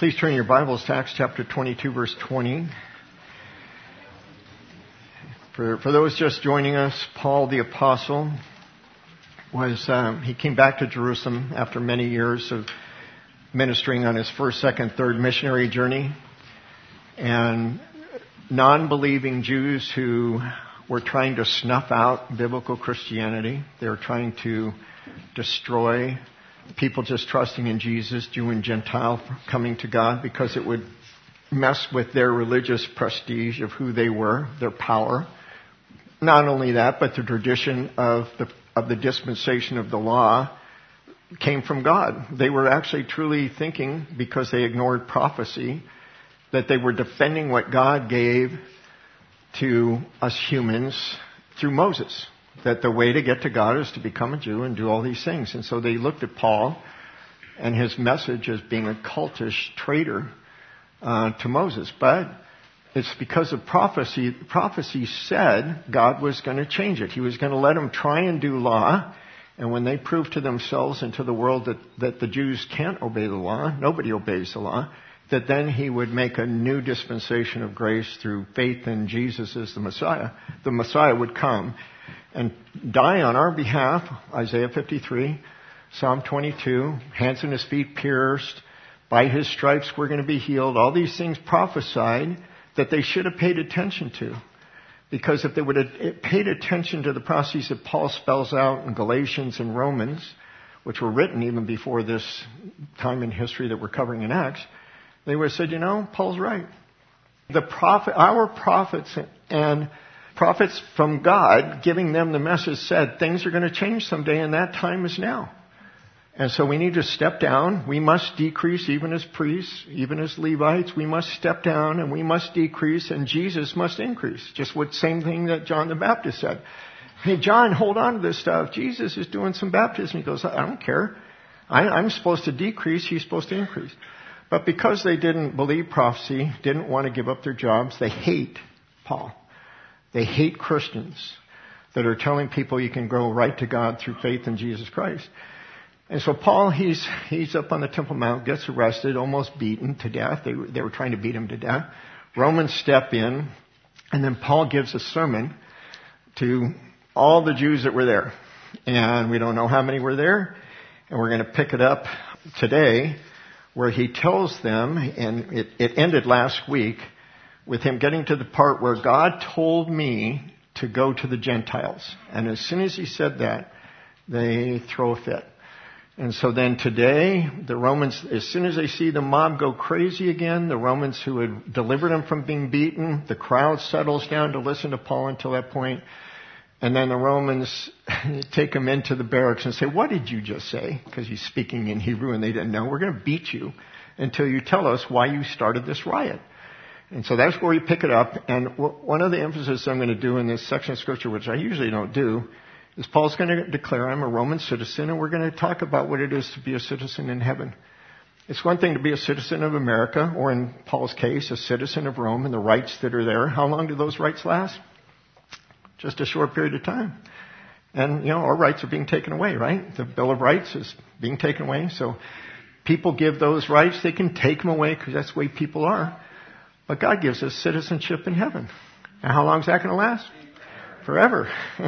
Please turn your Bibles to Acts chapter 22, verse 20. For those just joining us, Paul the Apostle he came back to Jerusalem after many years of ministering on his first, second, third missionary journey. And non-believing Jews who were trying to snuff out biblical Christianity, they were trying to destroy people just trusting in Jesus, Jew and Gentile, coming to God, because it would mess with their religious prestige of who they were, their power. Not only that, but the tradition of the dispensation of the law came from God. They were actually truly thinking, because they ignored prophecy, that they were defending what God gave to us humans through Moses. That the way to get to God is to become a Jew and do all these things. And so they looked at Paul and his message as being a cultish traitor to Moses. But it's because of prophecy. Prophecy said God was going to change it. He was going to let them try and do law. And when they proved to themselves and to the world that the Jews can't obey the law, nobody obeys the law, that then he would make a new dispensation of grace through faith in Jesus as the Messiah. The Messiah would come and die on our behalf, Isaiah 53, Psalm 22, hands and his feet pierced, by his stripes we're going to be healed. All these things prophesied that they should have paid attention to. Because if they would have paid attention to the prophecies that Paul spells out in Galatians and Romans, which were written even before this time in history that we're covering in Acts, they would have said, Paul's right. Our prophets and prophets from God giving them the message said things are going to change someday, and that time is now. And so we need to step down. We must decrease, even as priests, even as Levites. We must step down and we must decrease, and Jesus must increase. Just what same thing that John the Baptist said. Hey, John, hold on to this stuff. Jesus is doing some baptism. He goes, I don't care. I'm supposed to decrease. He's supposed to increase. But because they didn't believe prophecy, didn't want to give up their jobs, they hate Paul. They hate Christians that are telling people you can go right to God through faith in Jesus Christ. And so Paul, he's up on the Temple Mount, gets arrested, almost beaten to death. They were trying to beat him to death. Romans step in, and then Paul gives a sermon to all the Jews that were there. And we don't know how many were there. And we're going to pick it up today, where he tells them, and it ended last week, with him getting to the part where God told me to go to the Gentiles. And as soon as he said that, they throw a fit. And so then today, the Romans, as soon as they see the mob go crazy again, the Romans who had delivered them from being beaten, the crowd settles down to listen to Paul until that point. And then the Romans take him into the barracks and say, what did you just say? Because he's speaking in Hebrew and they didn't know. We're going to beat you until you tell us why you started this riot. And so that's where we pick it up. And one of the emphasis I'm going to do in this section of Scripture, which I usually don't do, is Paul's going to declare I'm a Roman citizen, and we're going to talk about what it is to be a citizen in heaven. It's one thing to be a citizen of America, or in Paul's case, a citizen of Rome, and the rights that are there. How long do those rights last? Just a short period of time. And, our rights are being taken away, right? The Bill of Rights is being taken away. So people give those rights. They can take them away because that's the way people are. But God gives us citizenship in heaven. And how long is that going to last? Forever.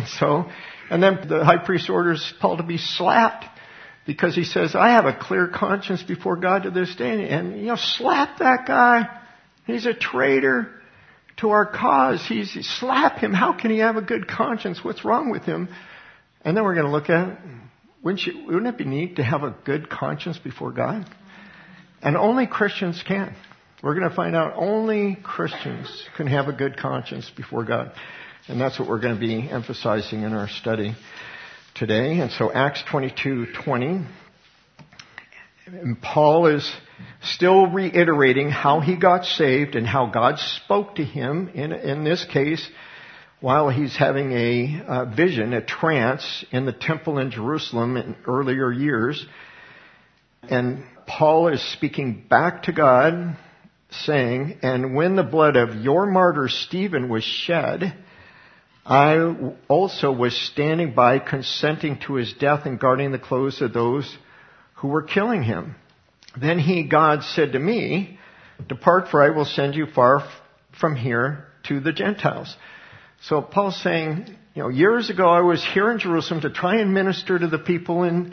And then the high priest orders Paul to be slapped because he says, I have a clear conscience before God to this day. And, slap that guy. He's a traitor to our cause. Slap him. How can he have a good conscience? What's wrong with him? And then we're going to look at, wouldn't it be neat to have a good conscience before God? And only Christians can. We're going to find out only Christians can have a good conscience before God. And that's what we're going to be emphasizing in our study today. And so Acts 22:20. And Paul is still reiterating how he got saved and how God spoke to him in this case while he's having a vision, a trance in the temple in Jerusalem in earlier years. And Paul is speaking back to God, saying, and when the blood of your martyr Stephen was shed, I also was standing by consenting to his death and guarding the clothes of those who were killing him. Then God said to me, depart, for I will send you far from here to the Gentiles. So Paul's saying, years ago I was here in Jerusalem to try and minister to the people and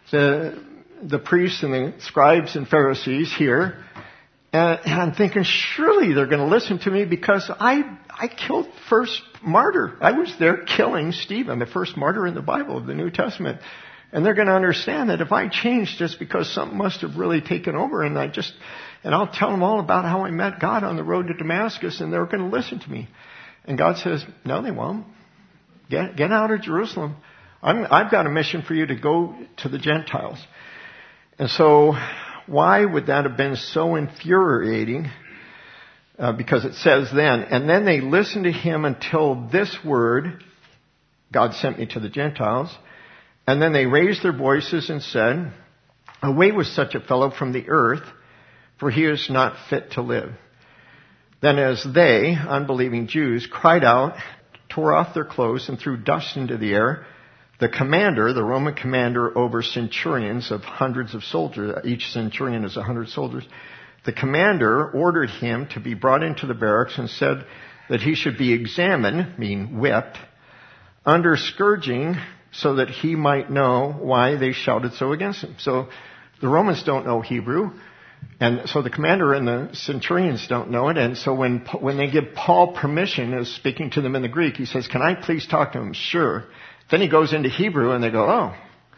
the priests and the scribes and Pharisees here. And I'm thinking, surely they're going to listen to me because I killed first martyr. I was there killing Stephen, the first martyr in the Bible of the New Testament. And they're going to understand that if I change just because something must have really taken over and I'll tell them all about how I met God on the road to Damascus and they're going to listen to me. And God says, no, they won't. Get out of Jerusalem. I've got a mission for you to go to the Gentiles. And so why would that have been so infuriating? Because it says then, and then they listened to him until this word, God sent me to the Gentiles. And then they raised their voices and said, away with such a fellow from the earth, for he is not fit to live. Then as they, unbelieving Jews, cried out, tore off their clothes and threw dust into the air, the commander, the Roman commander over centurions of hundreds of soldiers, each centurion is 100 soldiers, the commander ordered him to be brought into the barracks and said that he should be examined, meaning whipped, under scourging, so that he might know why they shouted so against him. So the Romans don't know Hebrew, and so the commander and the centurions don't know it. And so when they give Paul permission, as speaking to them in the Greek, he says, can I please talk to him? Sure. Then he goes into Hebrew and they go, oh.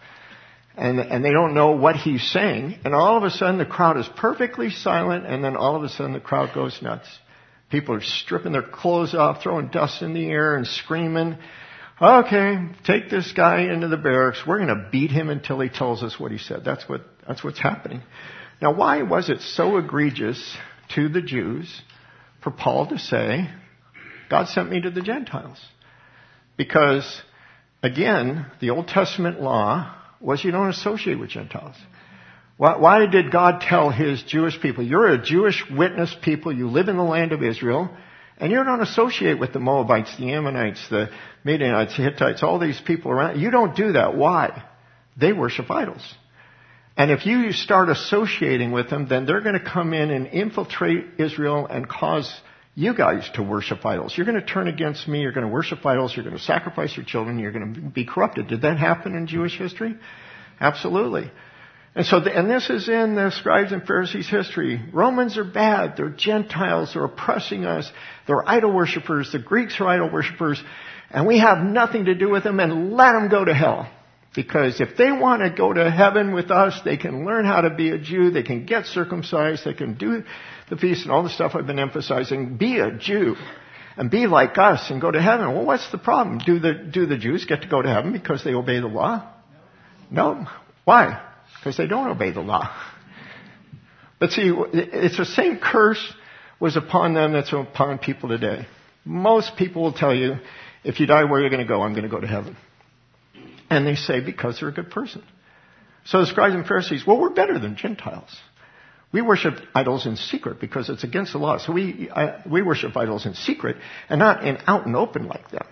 And they don't know what he's saying. And all of a sudden the crowd is perfectly silent, and then all of a sudden the crowd goes nuts. People are stripping their clothes off, throwing dust in the air and screaming, okay, take this guy into the barracks. We're going to beat him until he tells us what he said. That's what's happening. Now, why was it so egregious to the Jews for Paul to say, God sent me to the Gentiles? Because, again, the Old Testament law was you don't associate with Gentiles. Why did God tell his Jewish people, you're a Jewish witness people, you live in the land of Israel, and you don't associate with the Moabites, the Ammonites, the Midianites, the Hittites, all these people around. You don't do that. Why? They worship idols. And if you start associating with them, then they're going to come in and infiltrate Israel and cause you guys to worship idols. You're going to turn against me. You're going to worship idols. You're going to sacrifice your children. You're going to be corrupted. Did that happen in Jewish history? Absolutely. And this is in the scribes and Pharisees' history. Romans are bad. They're Gentiles. They're oppressing us. They're idol worshippers. The Greeks are idol worshippers. And we have nothing to do with them, and let them go to hell. Because if they want to go to heaven with us, they can learn how to be a Jew. They can get circumcised. They can do the feast and all the stuff I've been emphasizing. Be a Jew and be like us and go to heaven. Well, what's the problem? Do the Jews get to go to heaven because they obey the law? No. Why? Because they don't obey the law. But see, it's the same curse was upon them that's upon people today. Most people will tell you, if you die, where are you going to go? I'm going to go to heaven. And they say because they're a good person. So the scribes and Pharisees, well, we're better than Gentiles. We worship idols in secret because it's against the law. So we worship idols in secret and not in out and open like them.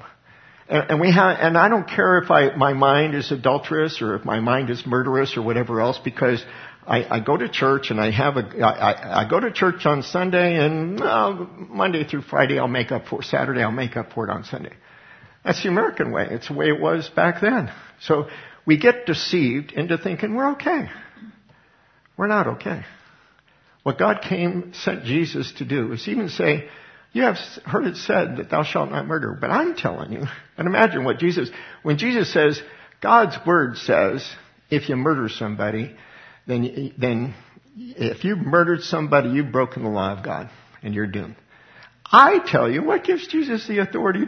And I don't care if my mind is adulterous or if my mind is murderous or whatever else, because I go to church and I go to church on Sunday, and Monday through Friday I'll make up for it. Saturday I'll make up for it on Sunday. That's the American way. It's the way it was back then. So we get deceived into thinking we're okay. We're not okay. What God sent Jesus to do is even say, you have heard it said that thou shalt not murder, but I'm telling you. And imagine when Jesus says, God's word says, if you murder somebody, then if you murdered somebody, you've broken the law of God and you're doomed. I tell you, what gives Jesus the authority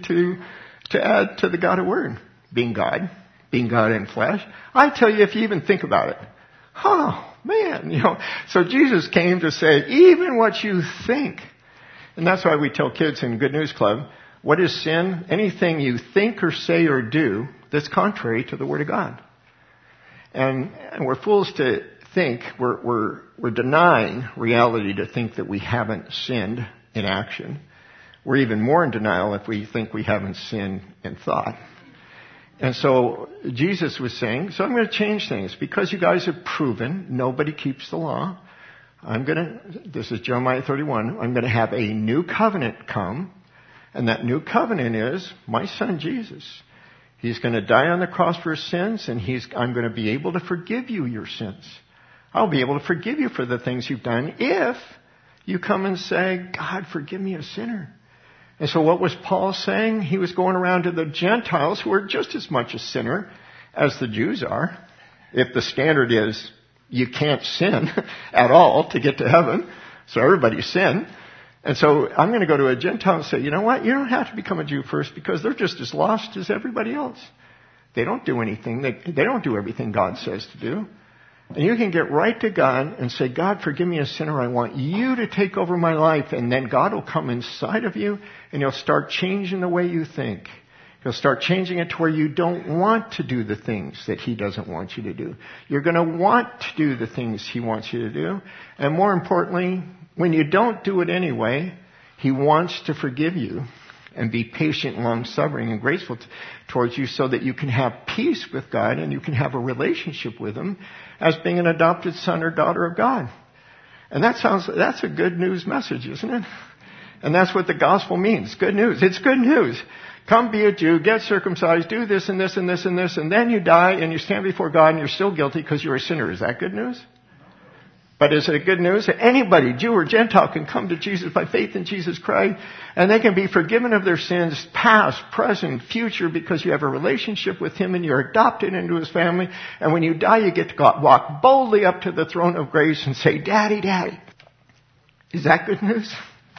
to add to the God of word? Being God in flesh. I tell you, if you even think about it. Oh, man, So Jesus came to say, even what you think. And that's why we tell kids in Good News Club, what is sin? Anything you think or say or do that's contrary to the Word of God. And we're fools to think, we're denying reality to think that we haven't sinned in action. We're even more in denial if we think we haven't sinned in thought. And so Jesus was saying, so I'm going to change things. Because you guys have proven nobody keeps the law, this is Jeremiah 31, I'm going to have a new covenant come. And that new covenant is my son Jesus. He's going to die on the cross for his sins, and I'm going to be able to forgive you your sins. I'll be able to forgive you for the things you've done if you come and say, God, forgive me a sinner. And so what was Paul saying? He was going around to the Gentiles who are just as much a sinner as the Jews are. If the standard is you can't sin at all to get to heaven, so everybody sin. And so I'm going to go to a Gentile and say, you know what? You don't have to become a Jew first because they're just as lost as everybody else. They don't do anything. They don't do everything God says to do. And you can get right to God and say, God, forgive me a sinner. I want you to take over my life. And then God will come inside of you and he'll start changing the way you think. He'll start changing it to where you don't want to do the things that he doesn't want you to do. You're going to want to do the things he wants you to do. And more importantly, when you don't do it anyway, he wants to forgive you and be patient, long-suffering, and graceful towards you so that you can have peace with God and you can have a relationship with him as being an adopted son or daughter of God. And that's a good news message, isn't it? And that's what the gospel means. Good news. It's good news. Come be a Jew, get circumcised, do this and this and this and this, and then you die and you stand before God and you're still guilty because you're a sinner. Is that good news? But is it good news that anybody, Jew or Gentile, can come to Jesus by faith in Jesus Christ and they can be forgiven of their sins, past, present, future, because you have a relationship with him and you're adopted into his family. And when you die, you get to walk boldly up to the throne of grace and say, Daddy, Daddy. Is that good news?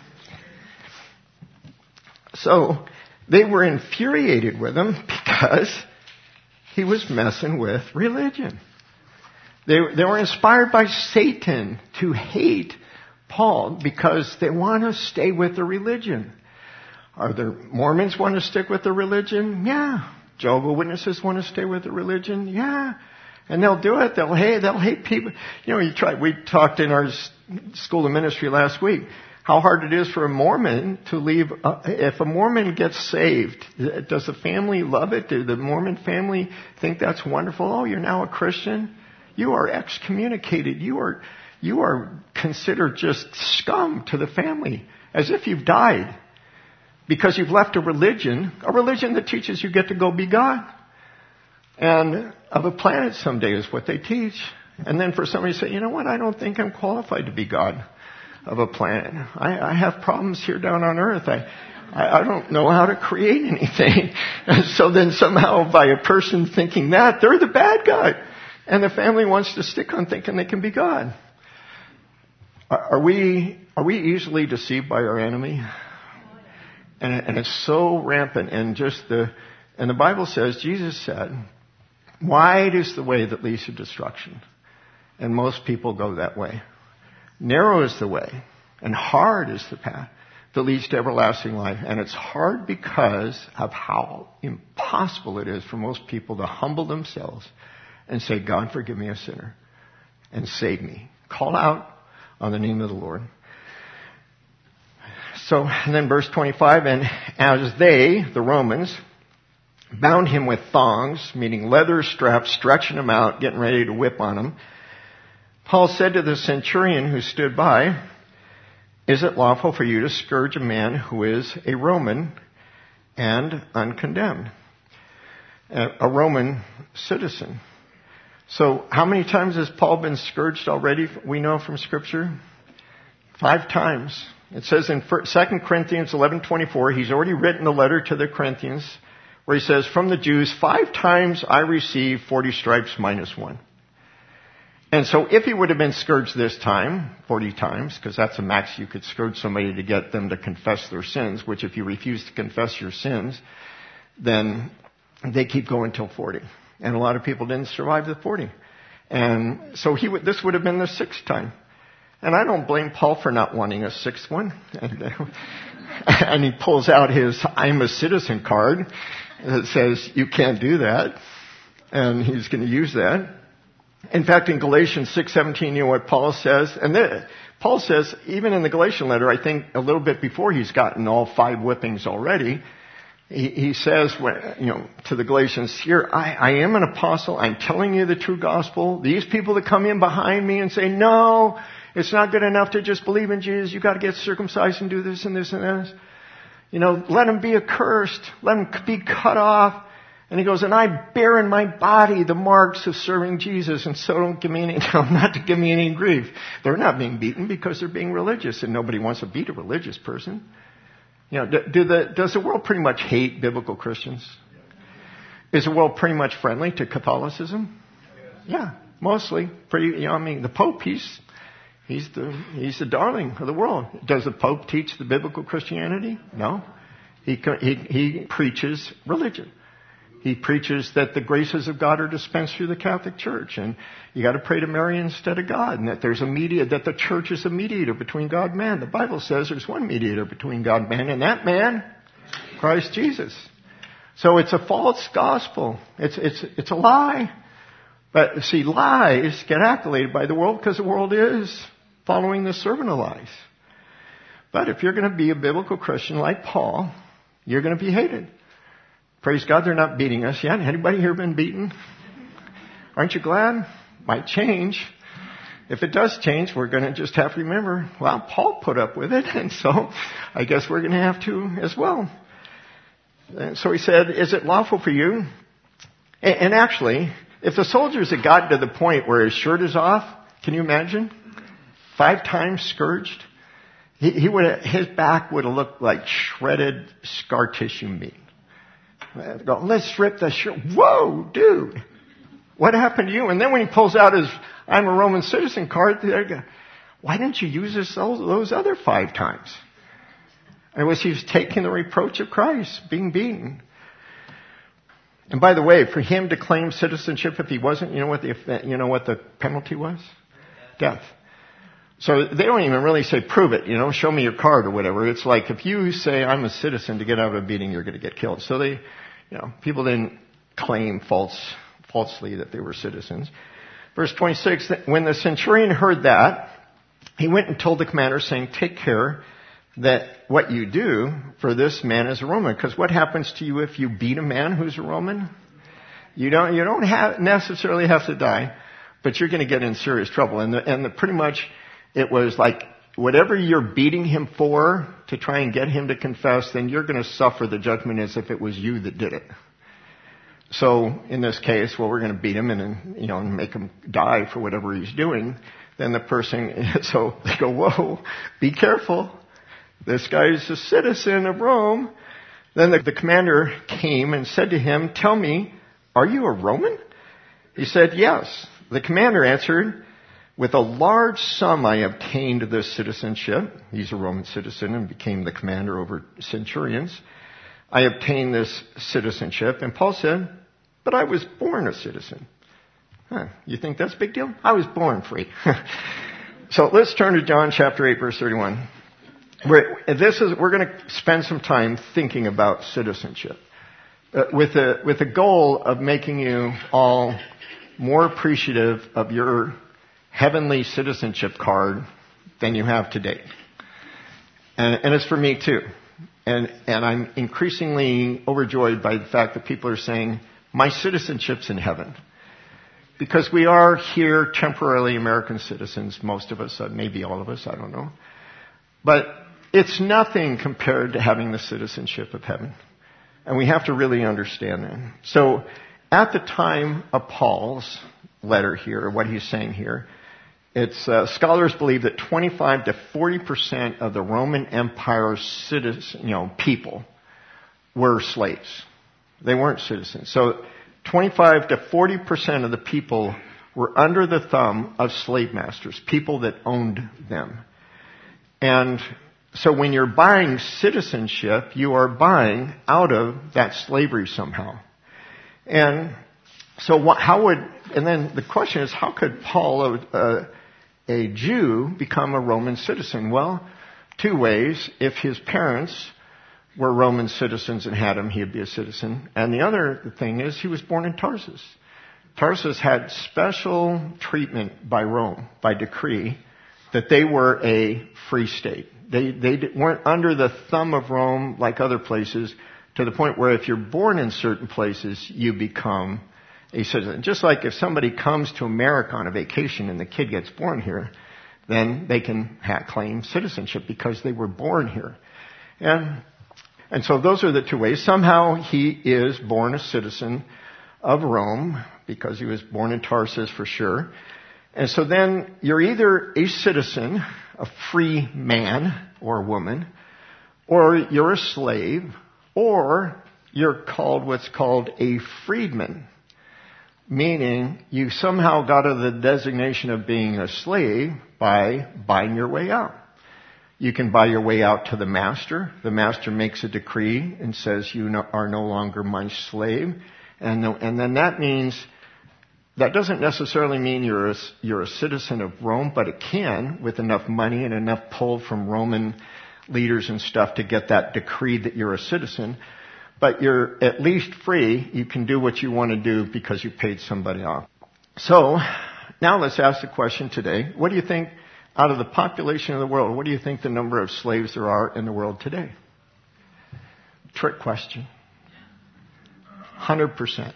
So they were infuriated with him because he was messing with religion. They were inspired by Satan to hate Paul because they want to stay with the religion. Are the Mormons want to stick with the religion? Yeah. Jehovah's Witnesses want to stay with the religion? Yeah. And they'll do it. They'll hate people. We talked in our school of ministry last week how hard it is for a Mormon to leave. If a Mormon gets saved, does the family love it? Do the Mormon family think that's wonderful? Oh, you're now a Christian? You are excommunicated. You are considered just scum to the family, as if you've died, because you've left a religion that teaches you get to go be God. And of a planet someday is what they teach. And then for somebody to say, you know what, I don't think I'm qualified to be God of a planet. I have problems here down on earth. I don't know how to create anything. And so then somehow by a person thinking that, they're the bad guy. And the family wants to stick on thinking they can be God. Are we easily deceived by our enemy? And it's so rampant. And the Bible says, Jesus said, wide is the way that leads to destruction. And most people go that way. Narrow is the way, and hard is the path that leads to everlasting life. And it's hard because of how impossible it is for most people to humble themselves and say, God, forgive me a sinner and save me. Call out on the name of the Lord. So, and then verse 25, and as they, the Romans, bound him with thongs, meaning leather straps, stretching him out, getting ready to whip on him, Paul said to the centurion who stood by, is it lawful for you to scourge a man who is a Roman and uncondemned? A Roman citizen. So how many times has Paul been scourged already? We know from Scripture 5 times. It says in 2 Corinthians 11:24, he's already written a letter to the Corinthians where he says, from the Jews, 5 times I received 40 stripes minus 1. And so if he would have been scourged this time, 40 times, because that's the max you could scourge somebody to get them to confess their sins, which if you refuse to confess your sins, then they keep going till 40. And a lot of people didn't survive the 40. And so this would have been the 6th time. And I don't blame Paul for not wanting a 6th one. And he pulls out his I'm a citizen card that says you can't do that. And he's going to use that. In fact, in Galatians 6:17, you know what Paul says? And Paul says, even in the Galatian letter, I think a little bit before he's gotten all 5 whippings already, he says, to the Galatians, here, I am an apostle. I'm telling you the true gospel. These people that come in behind me and say, no, it's not good enough to just believe in Jesus. You've got to get circumcised and do this and this and this. Let them be accursed. Let them be cut off. And he goes, and I bear in my body the marks of serving Jesus, and so not to give me any grief. They're not being beaten because they're being religious, and nobody wants to beat a religious person. Does the world pretty much hate biblical Christians? Is the world pretty much friendly to Catholicism? Yeah, mostly. The Pope, he's the darling of the world. Does the Pope teach the biblical Christianity? No. He preaches religion. He preaches that the graces of God are dispensed through the Catholic Church, and you got to pray to Mary instead of God, and that that the Church is a mediator between God and man. The Bible says there's one mediator between God and man, and that man, Christ Jesus. So it's a false gospel. It's a lie. But see, lies get accoladed by the world because the world is following the servant of lies. But if you're going to be a biblical Christian like Paul, you're going to be hated. Praise God, they're not beating us yet. Anybody here been beaten? Aren't you glad? Might change. If it does change, we're going to just have to remember, well, Paul put up with it, and so I guess we're going to have to as well. And so he said, is it lawful for you? And actually, if the soldiers had gotten to the point where his shirt is off, can you imagine? 5 times scourged. His back would have looked like shredded scar tissue meat. Go, let's strip the shirt. Whoa, dude. What happened to you? And then when he pulls out his I'm a Roman citizen card, they go, why didn't you use those other 5 times? And he was taking the reproach of Christ, being beaten. And by the way, for him to claim citizenship if he wasn't, you know what the penalty was? Death. So they don't even really say, prove it, show me your card or whatever. It's like if you say, I'm a citizen, to get out of a beating, you're going to get killed. So people didn't claim falsely that they were citizens. Verse 26, when the centurion heard that, he went and told the commander, saying, take care that what you do for this man is a Roman. Because what happens to you if you beat a man who's a Roman? You don't necessarily have to die, but you're going to get in serious trouble. And pretty much, it was like, whatever you're beating him for to try and get him to confess, then you're going to suffer the judgment as if it was you that did it. So in this case, we're going to beat him and make him die for whatever he's doing. Then the person, so they go, whoa, be careful. This guy's a citizen of Rome. Then the commander came and said to him, tell me, are you a Roman? He said, yes. The commander answered, with a large sum I obtained this citizenship. He's a Roman citizen and became the commander over centurions. I obtained this citizenship. And Paul said, but I was born a citizen. You think that's a big deal? I was born free. So let's turn to John chapter 8, verse 31. We're going to spend some time thinking about citizenship with the goal of making you all more appreciative of your heavenly citizenship card than you have today. And it's for me too. And I'm increasingly overjoyed by the fact that people are saying, my citizenship's in heaven. Because we are here temporarily American citizens, most of us, maybe all of us, I don't know. But it's nothing compared to having the citizenship of heaven. And we have to really understand that. So at the time of Paul's letter here, what he's saying here, it's scholars believe that 25 to 40% of the Roman Empire's people were slaves. They weren't citizens. So 25 to 40% of the people were under the thumb of slave masters, people that owned them. And so when you're buying citizenship, you are buying out of that slavery somehow. And so and then the question is, how could Paul, a Jew, become a Roman citizen? Well, 2 ways. If his parents were Roman citizens and had him, he'd be a citizen. And the other thing is, he was born in Tarsus. Tarsus had special treatment by Rome, by decree, that they were a free state. They weren't under the thumb of Rome like other places. to the point where if you're born in certain places, you become a citizen. Just like if somebody comes to America on a vacation and the kid gets born here, then they can claim citizenship because they were born here. And so those are the two ways. Somehow he is born a citizen of Rome because he was born in Tarsus for sure. And so then you're either a citizen, a free man or woman, or you're a slave, or you're called what's called a freedman, meaning you somehow got to the designation of being a slave by buying your way out. You can buy your way out to the master. The master makes a decree and says you are no longer my slave. And then that means, that doesn't necessarily mean you're a citizen of Rome, but it can with enough money and enough pull from Roman leaders and stuff to get that decree that you're a citizen. But you're at least free. You can do what you want to do because you paid somebody off. So now let's ask the question today. What do you think, out of the population of the world, what do you think the number of slaves there are in the world today? Trick question. 100%.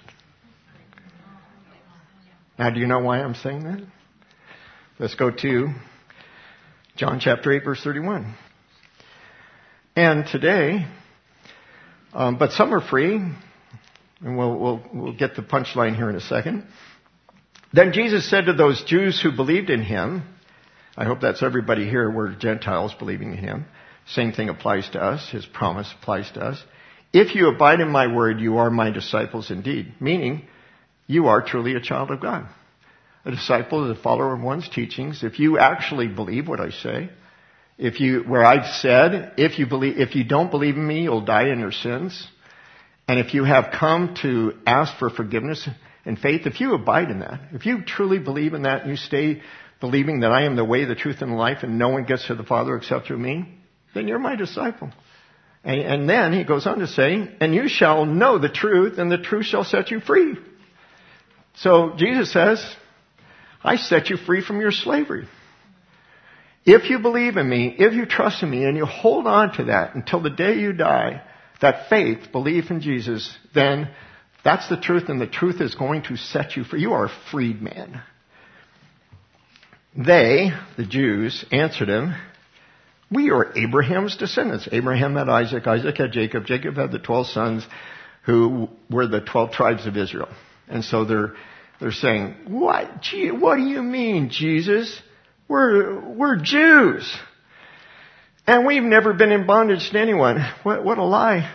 Now, do you know why I'm saying that? Let's go to John chapter 8, verse 31. And today, but some are free, and we'll get the punchline here in a second. Then Jesus said to those Jews who believed in him, I hope that's everybody here, we're Gentiles believing in him. Same thing applies to us. His promise applies to us. If you abide in my word, you are my disciples indeed. Meaning, you are truly a child of God. A disciple is a follower of one's teachings. If you actually believe what I say, where I've said, if you don't believe in me, you'll die in your sins. And if you have come to ask for forgiveness and faith, if you abide in that, if you truly believe in that and you stay believing that I am the way, the truth, and the life, and no one gets to the Father except through me, then you're my disciple. And then he goes on to say, and you shall know the truth, and the truth shall set you free. So Jesus says, I set you free from your slavery. If you believe in me, if you trust in me, and you hold on to that until the day you die, that faith, belief in Jesus, then that's the truth, and the truth is going to set you free. You are a freed man. They, the Jews, answered him, we are Abraham's descendants. Abraham had Isaac, Isaac had Jacob, Jacob had the 12 sons who were the 12 tribes of Israel. And so they're saying, what do you mean, Jesus? We're Jews. And we've never been in bondage to anyone. What a lie.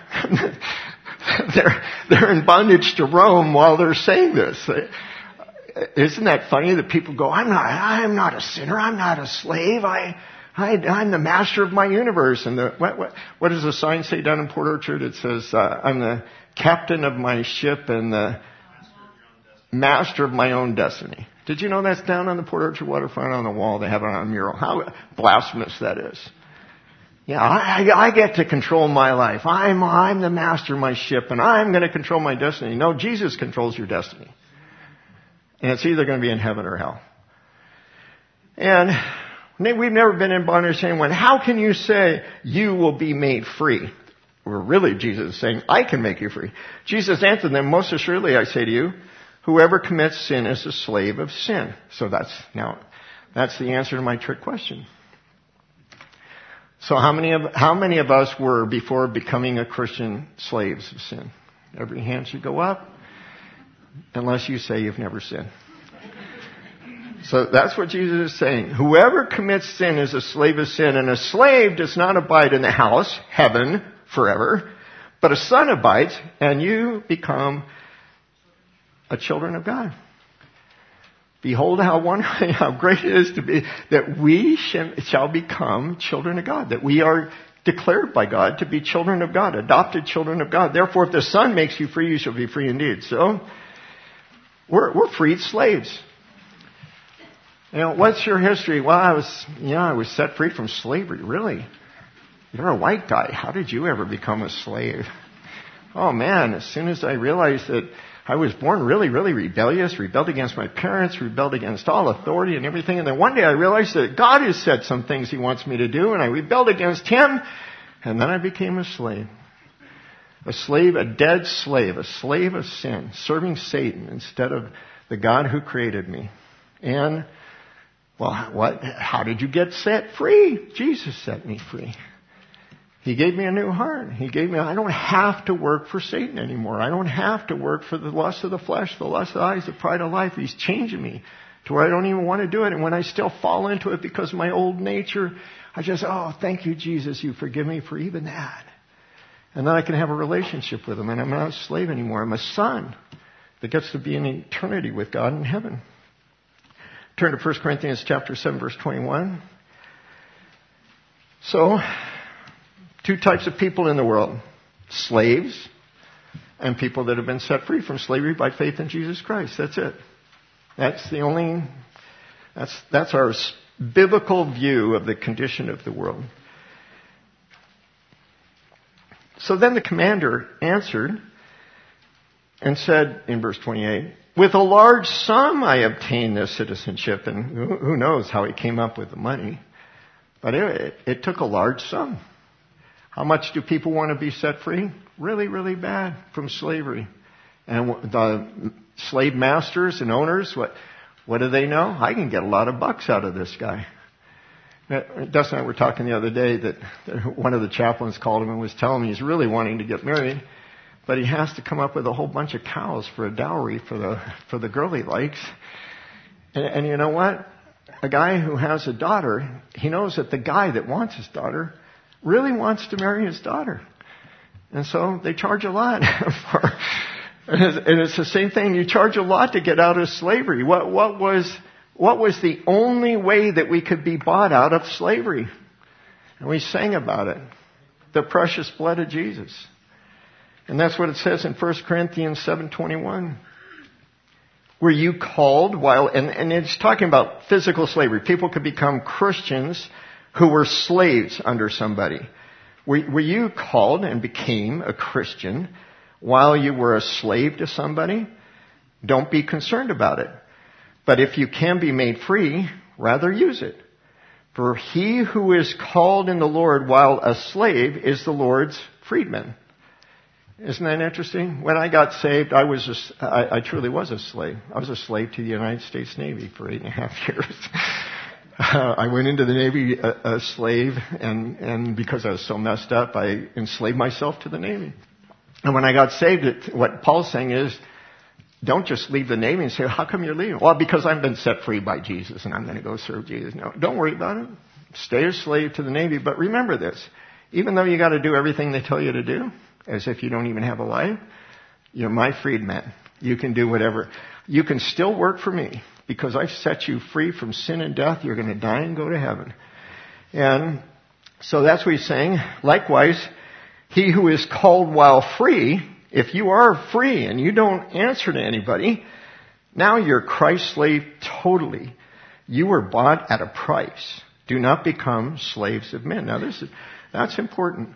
They're in bondage to Rome while they're saying this. Isn't that funny that people go, I'm not a sinner, I'm not a slave, I'm the master of my universe. And what does the sign say down in Port Orchard? It says, I'm the captain of my ship and the master of my own destiny. Did you know that's down on the Port Orchard waterfront on the wall? They have it on a mural. How blasphemous that is. Yeah, I get to control my life. I'm the master of my ship and I'm going to control my destiny. No, Jesus controls your destiny. And it's either going to be in heaven or hell. And we've never been in bondage to anyone. How can you say you will be made free? Well, really, Jesus is saying, I can make you free. Jesus answered them, most assuredly I say to you, whoever commits sin is a slave of sin. So that's the answer to my trick question. So how many of us were, before becoming a Christian, slaves of sin? Every hand should go up. Unless you say you've never sinned. So that's what Jesus is saying. Whoever commits sin is a slave of sin, and a slave does not abide in the house, heaven, forever, but a son abides, and you become a children of God. Behold how great it is to be that we shall become children of God, that we are declared by God to be children of God, adopted children of God. Therefore, if the Son makes you free, you shall be free indeed. So, we're freed slaves. What's your history? Well, I was set free from slavery. Really? You're a white guy. How did you ever become a slave? Oh man, as soon as I realized that I was born really, really rebellious, rebelled against my parents, rebelled against all authority and everything. And then one day I realized that God has said some things he wants me to do, and I rebelled against him, and then I became a slave. A slave, a dead slave, a slave of sin, serving Satan instead of the God who created me. And, well, how did you get set free? Jesus set me free. He gave me a new heart. I don't have to work for Satan anymore. I don't have to work for the lust of the flesh, the lust of the eyes, the pride of life. He's changing me to where I don't even want to do it. And when I still fall into it because of my old nature, I just, thank you, Jesus, you forgive me for even that. And then I can have a relationship with him, and I'm not a slave anymore. I'm a son that gets to be in eternity with God in heaven. Turn to 1 Corinthians chapter 7, verse 21. So, two types of people in the world. Slaves and people that have been set free from slavery by faith in Jesus Christ. That's it. That's our biblical view of the condition of the world. So then the commander answered and said in verse 28, with a large sum I obtained this citizenship. And who knows how he came up with the money. But it took a large sum. How much do people want to be set free? Really, really bad from slavery. And the slave masters and owners, what do they know? I can get a lot of bucks out of this guy. Dustin and I were talking the other day that one of the chaplains called him and was telling me he's really wanting to get married, but he has to come up with a whole bunch of cows for a dowry for the girl he likes. And you know what? A guy who has a daughter, he knows that the guy that wants his daughter really wants to marry his daughter. And so they charge a lot for, and it's the same thing. You charge a lot to get out of slavery. What was the only way that we could be bought out of slavery? And we sang about it. The precious blood of Jesus. And that's what it says in 1 Corinthians 7:21. Were you called while, and it's talking about physical slavery. People could become Christians who were slaves under somebody. Were you called and became a Christian while you were a slave to somebody? Don't be concerned about it. But if you can be made free, rather use it. For he who is called in the Lord while a slave is the Lord's freedman. Isn't that interesting? When I got saved, I truly was a slave. I was a slave to the United States Navy for 8.5 years. I went into the Navy a slave, and because I was so messed up, I enslaved myself to the Navy. And when I got saved, what Paul's saying is, don't just leave the Navy and say, how come you're leaving? Well, because I've been set free by Jesus and I'm going to go serve Jesus. No, don't worry about it. Stay a slave to the Navy. But remember this, even though you got to do everything they tell you to do, as if you don't even have a life, you're my freedman. You can do whatever. You can still work for me because I've set you free from sin and death. You're going to die and go to heaven. And so that's what he's saying. Likewise, he who is called while free, if you are free and you don't answer to anybody, now you're Christ's slave totally. You were bought at a price. Do not become slaves of men. Now that's important.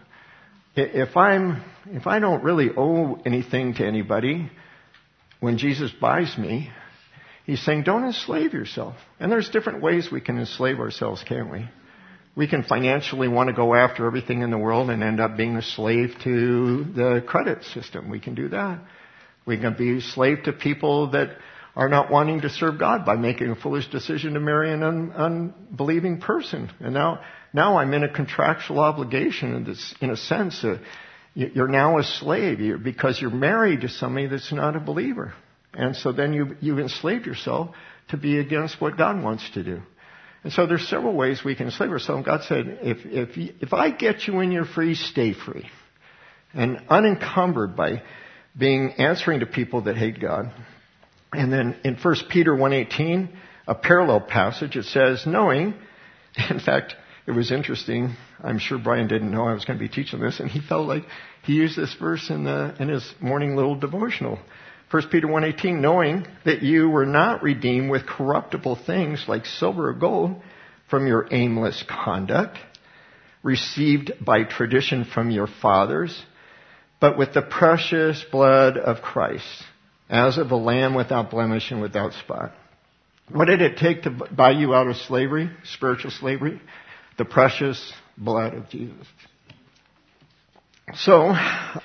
If I don't really owe anything to anybody, when Jesus buys me, he's saying don't enslave yourself. And there's different ways we can enslave ourselves, can't we? We can financially want to go after everything in the world and end up being a slave to the credit system. We can do that. We can be a slave to people that are not wanting to serve God by making a foolish decision to marry an unbelieving person. And now I'm in a contractual obligation in a sense. You're now a slave because you're married to somebody that's not a believer. And so then you've enslaved yourself to be against what God wants to do. And so there's several ways we can enslave ourselves. God said, if I get you when you're free, stay free. And unencumbered by answering to people that hate God. And then in 1 Peter 1:18, a parallel passage, it says, knowing, in fact, it was interesting. I'm sure Brian didn't know I was going to be teaching this, and he felt like he used this verse in his morning little devotional. 1 Peter 1:18, knowing that you were not redeemed with corruptible things like silver or gold from your aimless conduct, received by tradition from your fathers, but with the precious blood of Christ, as of a lamb without blemish and without spot. What did it take to buy you out of slavery, spiritual slavery? The precious blood of Jesus. So,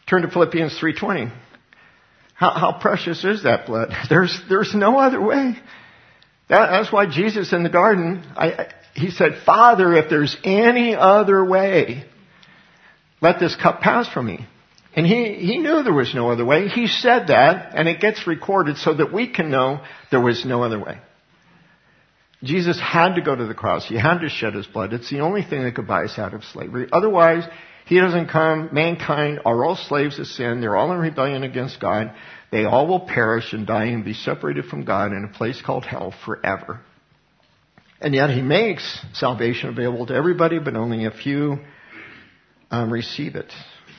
Turn to Philippians 3:20. How precious is that blood? There's no other way. That's why Jesus in the garden, he said, Father, if there's any other way, let this cup pass from me. And he knew there was no other way. He said that, and it gets recorded so that we can know there was no other way. Jesus had to go to the cross. He had to shed his blood. It's the only thing that could buy us out of slavery. Otherwise, he doesn't come. Mankind are all slaves of sin. They're all in rebellion against God. They all will perish and die and be separated from God in a place called hell forever. And yet he makes salvation available to everybody, but only a few receive it.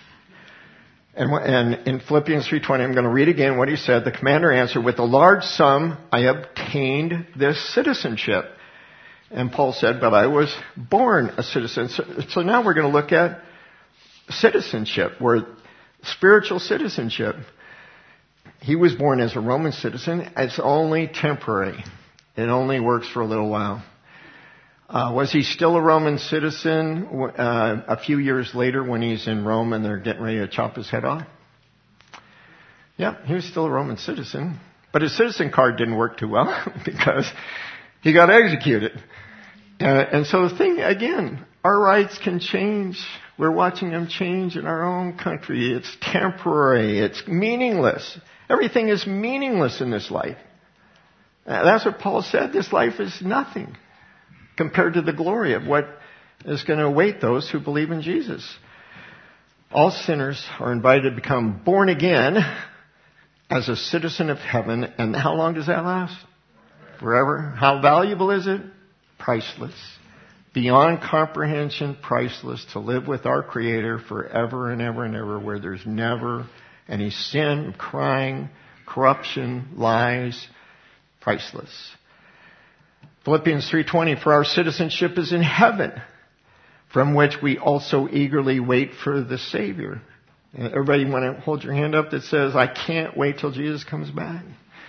And in Philippians 3:20, I'm going to read again what he said. The commander answered, with a large sum I obtained this citizenship. And Paul said, but I was born a citizen. So now we're going to look at citizenship, or spiritual citizenship. He was born as a Roman citizen. It's only temporary. It only works for a little while. Was he still a Roman citizen a few years later when he's in Rome and they're getting ready to chop his head off? Yeah, he was still a Roman citizen. But his citizen card didn't work too well because he got executed. And so the thing, again, our rights can change. We're watching them change in our own country. It's temporary. It's meaningless. Everything is meaningless in this life. That's what Paul said. This life is nothing compared to the glory of what is going to await those who believe in Jesus. All sinners are invited to become born again as a citizen of heaven. And how long does that last? Forever. How valuable is it? Priceless. Beyond comprehension, priceless, to live with our Creator forever and ever and ever, where there's never any sin, crying, corruption, lies. Priceless. Philippians 3:20, for our citizenship is in heaven, from which we also eagerly wait for the Savior. Everybody want to hold your hand up that says, I can't wait till Jesus comes back.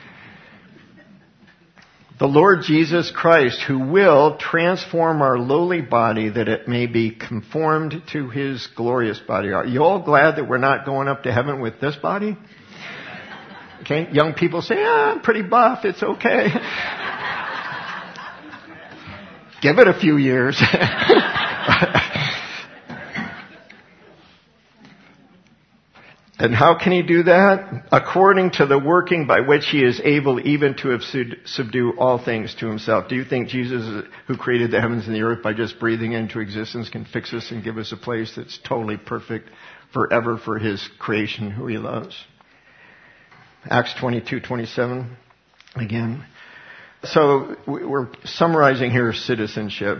The Lord Jesus Christ, who will transform our lowly body that it may be conformed to His glorious body. Are you all glad that we're not going up to heaven with this body? Okay, young people say, I'm pretty buff, it's okay. Give it a few years. And how can he do that? According to the working by which he is able even to subdue all things to himself. Do you think Jesus, who created the heavens and the earth by just breathing into existence, can fix us and give us a place that's totally perfect forever for his creation, who he loves? Acts 22:27 again. So we're summarizing here citizenship.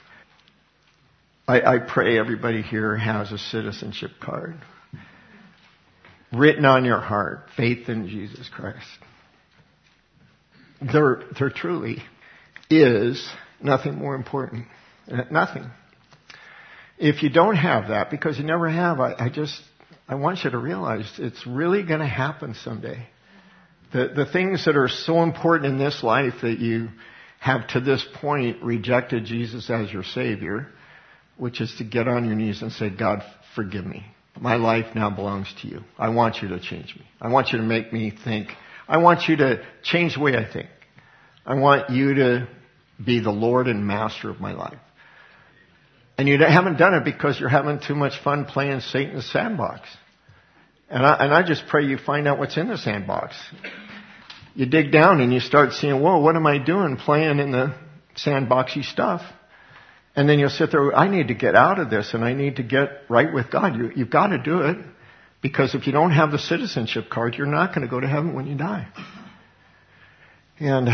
I pray everybody here has a citizenship card. Written on your heart, faith in Jesus Christ. There truly is nothing more important. Nothing. If you don't have that, because you never have, I want you to realize it's really going to happen someday. The things that are so important in this life that you have to this point rejected Jesus as your Savior, which is to get on your knees and say, God, forgive me. My life now belongs to you. I want you to change me. I want you to make me think. I want you to change the way I think. I want you to be the Lord and Master of my life. And you haven't done it because you're having too much fun playing Satan's sandbox. And I just pray you find out what's in the sandbox. You dig down and you start seeing, whoa, what am I doing playing in the sandboxy stuff? And then you'll sit there, I need to get out of this and I need to get right with God. You've got to do it, because if you don't have the citizenship card, you're not going to go to heaven when you die. And,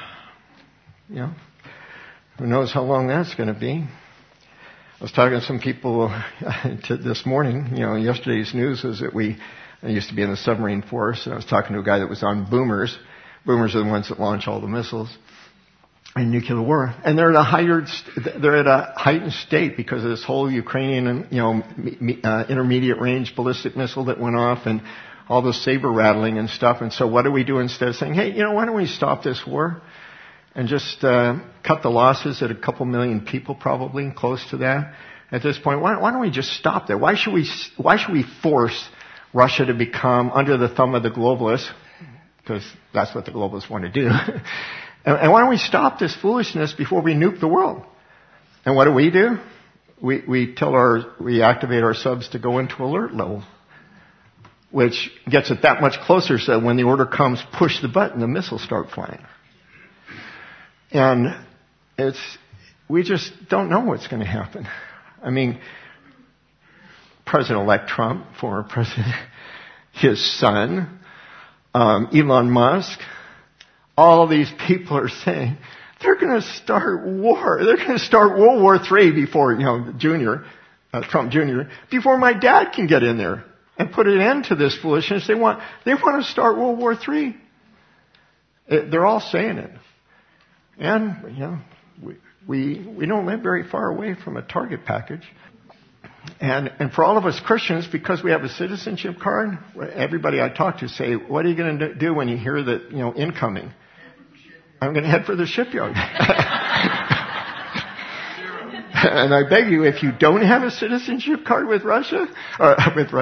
who knows how long that's going to be. I was talking to some people this morning. Yesterday's news was that I used to be in the submarine force, and I was talking to a guy that was on boomers. Boomers are the ones that launch all the missiles in nuclear war, and they're at a heightened state because of this whole Ukrainian, intermediate range ballistic missile that went off, and all the saber rattling and stuff. And so, what do we do instead of saying, hey, why don't we stop this war and just cut the losses at a couple million people, probably close to that at this point? Why don't we just stop there? Why should we force Russia to become under the thumb of the globalists, because that's what the globalists want to do. And why don't we stop this foolishness before we nuke the world? And what do? We activate our subs to go into alert level, which gets it that much closer so when the order comes, push the button, the missiles start flying. And we just don't know what's going to happen. I mean, President-elect Trump, former president, his son, Elon Musk, all these people are saying they're going to start war. They're going to start World War III before, Trump Jr., before my dad can get in there and put an end to this foolishness. They want to start World War III. They're all saying it. And, we don't live very far away from a target package. And for all of us Christians, because we have a citizenship card, everybody I talk to say, what are you going to do when you hear that, incoming? I'm going to head for the shipyard. And I beg you, if you don't have a citizenship card with Russia, or if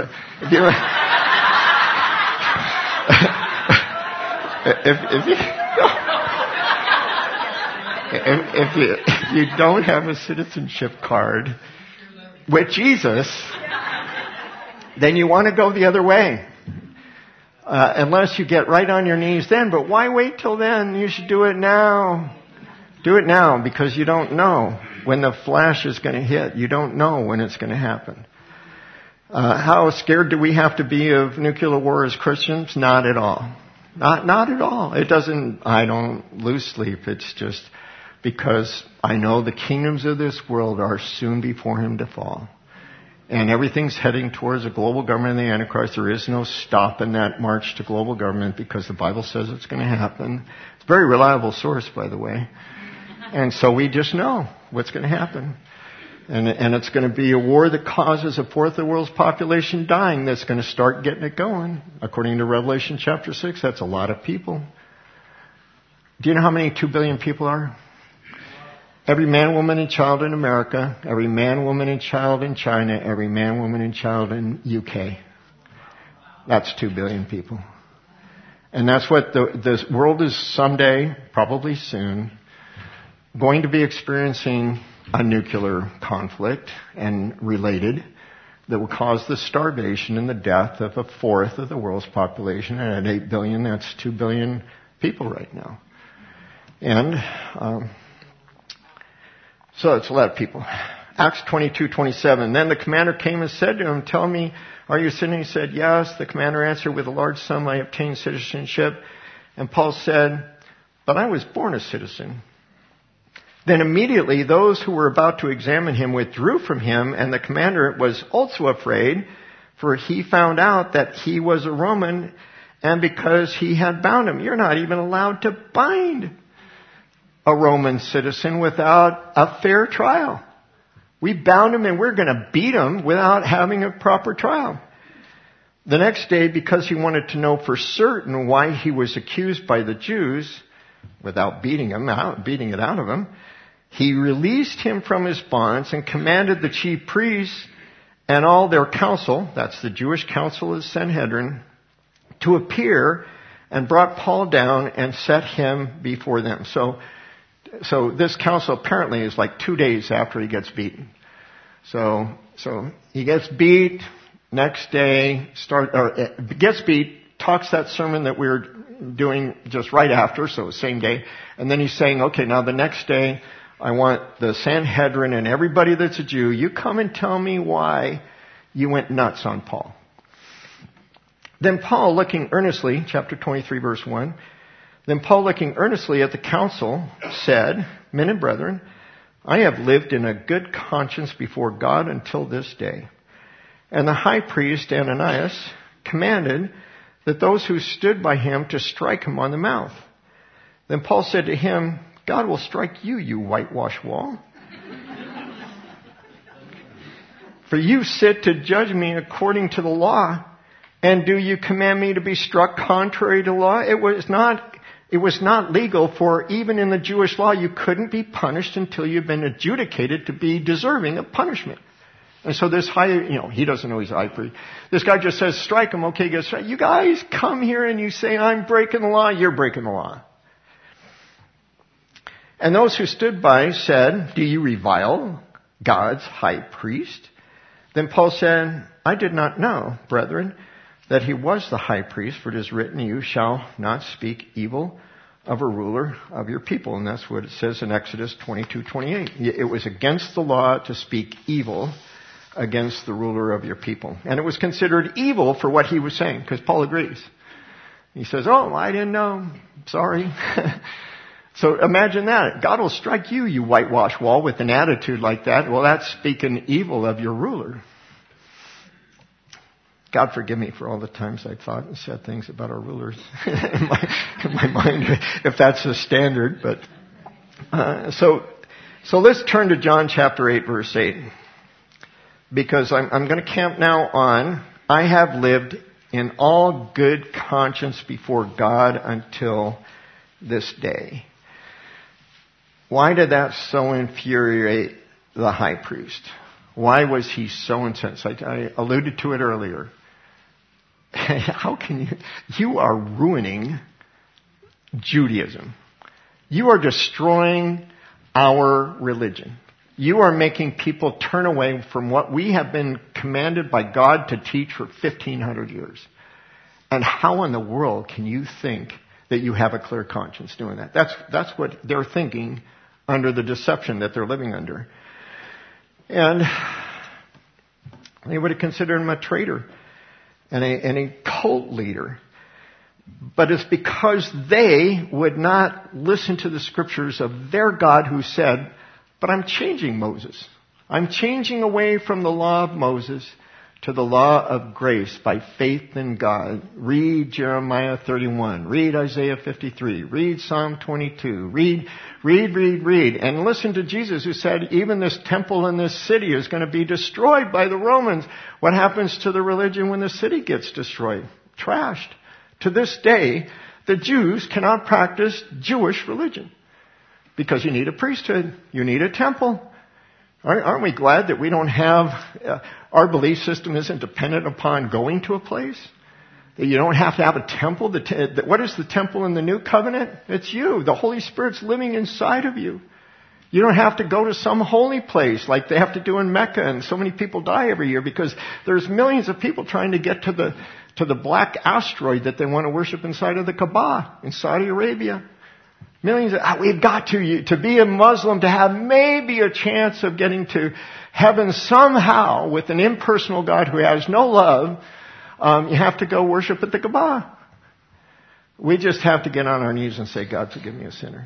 you don't have a citizenship card with Jesus, then you want to go the other way. Unless you get right on your knees then. But why wait till then? You should do it now. Do it now, because you don't know when the flash is going to hit. You don't know when it's going to happen. How scared do we have to be of nuclear war as Christians? Not at all. Not at all. I don't lose sleep. It's just because I know the kingdoms of this world are soon before him to fall. And everything's heading towards a global government of the Antichrist. There is no stopping that march to global government because the Bible says it's going to happen. It's a very reliable source, by the way. And so we just know what's going to happen. And it's going to be a war that causes a fourth of the world's population dying that's going to start getting it going. According to Revelation chapter 6, that's a lot of people. Do you know how many 2 billion people are? Every man, woman, and child in America, every man, woman, and child in China, every man, woman, and child in UK. That's 2 billion people. And that's what this world is someday, probably soon, going to be experiencing a nuclear conflict and related that will cause the starvation and the death of a fourth of the world's population. And at 8 billion, that's 2 billion people right now. And so it's a lot of people. Acts 22:27. Then the commander came and said to him, "Tell me, are you a citizen?" He said, "Yes." The commander answered, "With a large sum I obtained citizenship." And Paul said, "But I was born a citizen." Then immediately those who were about to examine him withdrew from him, and the commander was also afraid, for he found out that he was a Roman, and because he had bound him. You're not even allowed to bind a Roman citizen without a fair trial. We bound him and we're going to beat him without having a proper trial. The next day, because he wanted to know for certain why he was accused by the Jews, without beating it out of him, he released him from his bonds and commanded the chief priests and all their council, that's the Jewish council of the Sanhedrin, to appear, and brought Paul down and set him before them. So this council apparently is like 2 days after he gets beaten. So he gets beat, next day gets beat, talks that sermon that we were doing just right after, so same day, and then he's saying, okay, now the next day I want the Sanhedrin and everybody that's a Jew, you come and tell me why you went nuts on Paul. Then Paul, looking earnestly, chapter 23, verse 1, then Paul, looking earnestly at the council, said, "Men and brethren, I have lived in a good conscience before God until this day." And the high priest, Ananias, commanded that those who stood by him to strike him on the mouth. Then Paul said to him, "God will strike you, you whitewashed wall. For you sit to judge me according to the law, and do you command me to be struck contrary to law?" It was not legal, for even in the Jewish law, you couldn't be punished until you've been adjudicated to be deserving of punishment. And so this he doesn't know he's a high priest. This guy just says, strike him. Okay, get strike. You guys come here and you say, I'm breaking the law. You're breaking the law. And those who stood by said, do you revile God's high priest? Then Paul said, I did not know, brethren, that he was the high priest, for it is written, you shall not speak evil of a ruler of your people. And that's what it says in Exodus 22:28. It was against the law to speak evil against the ruler of your people. And it was considered evil for what he was saying, because Paul agrees. He says, oh, I didn't know. Sorry. So imagine that. God will strike you, you whitewash wall, with an attitude like that. Well, that's speaking evil of your ruler. God forgive me for all the times I thought and said things about our rulers in my mind, if that's the standard. But so let's turn to John chapter 8, verse 8. Because I'm going to camp now on, I have lived in all good conscience before God until this day. Why did that so infuriate the high priest? Why was he so incensed? I alluded to it earlier. How can you are ruining Judaism. You are destroying our religion. You are making people turn away from what we have been commanded by God to teach for 1,500 years. And how in the world can you think that you have a clear conscience doing that? That's what they're thinking under the deception that they're living under. And they would have considered him a traitor and a cult leader. But it's because they would not listen to the scriptures of their God who said, but I'm changing Moses. I'm changing away from the law of Moses to the law of grace by faith in God. Read Jeremiah 31. Read Isaiah 53. Read Psalm 22. Read. And listen to Jesus who said, even this temple in this city is going to be destroyed by the Romans. What happens to the religion when the city gets destroyed? Trashed. To this day, the Jews cannot practice Jewish religion because you need a priesthood. You need a temple. Aren't we glad that we don't have, our belief system isn't dependent upon going to a place? That you don't have to have a temple. What is the temple in the new covenant? It's you. The Holy Spirit's living inside of you. You don't have to go to some holy place like they have to do in Mecca, and so many people die every year because there's millions of people trying to get to the black asteroid that they want to worship inside of the Kaaba in Saudi Arabia. Millions we've got to be a Muslim to have maybe a chance of getting to heaven somehow with an impersonal God who has no love. You have to go worship at the Kaaba. We just have to get on our knees and say, God, forgive me a sinner.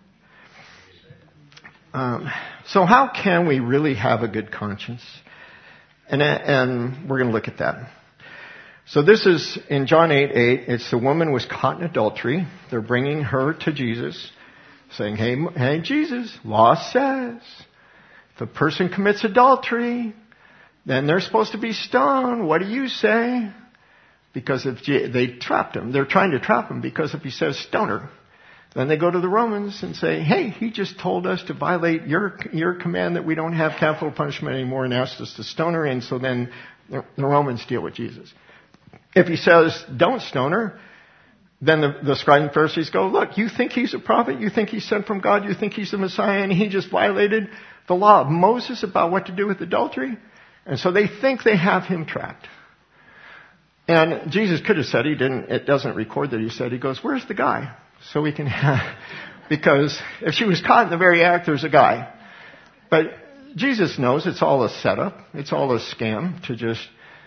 So how can we really have a good conscience? And we're going to look at that. So this is in John 8:8. It's the woman was caught in adultery. They're bringing her to Jesus, saying, hey, Jesus, law says if a person commits adultery, then they're supposed to be stoned. What do you say? Because if they trapped him, they're trying to trap him because if he says stone her, then they go to the Romans and say, hey, he just told us to violate your command that we don't have capital punishment anymore and asked us to stone her. And so then the Romans deal with Jesus. If he says, don't stone her, then the scribes and Pharisees go, look, you think he's a prophet? You think he's sent from God? You think he's the Messiah? And he just violated the law of Moses about what to do with adultery? And so they think they have him trapped. And Jesus could have said he didn't. It doesn't record that he said. He goes, where's the guy? So we can have, because if she was caught in the very act, there's a guy. But Jesus knows it's all a setup. It's all a scam to just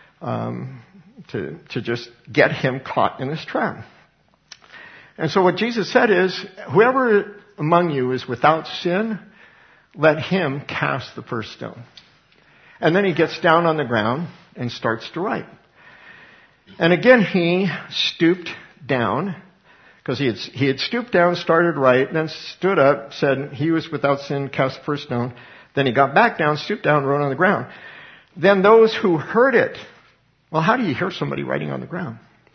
to just get him caught in this trap. And so what Jesus said is, whoever among you is without sin, let him cast the first stone. And then he gets down on the ground and starts to write. And again he stooped down, because he had stooped down, started to write, then stood up, said he was without sin, cast the first stone. Then he got back down, stooped down, wrote on the ground. Then those who heard it, well, how do you hear somebody writing on the ground?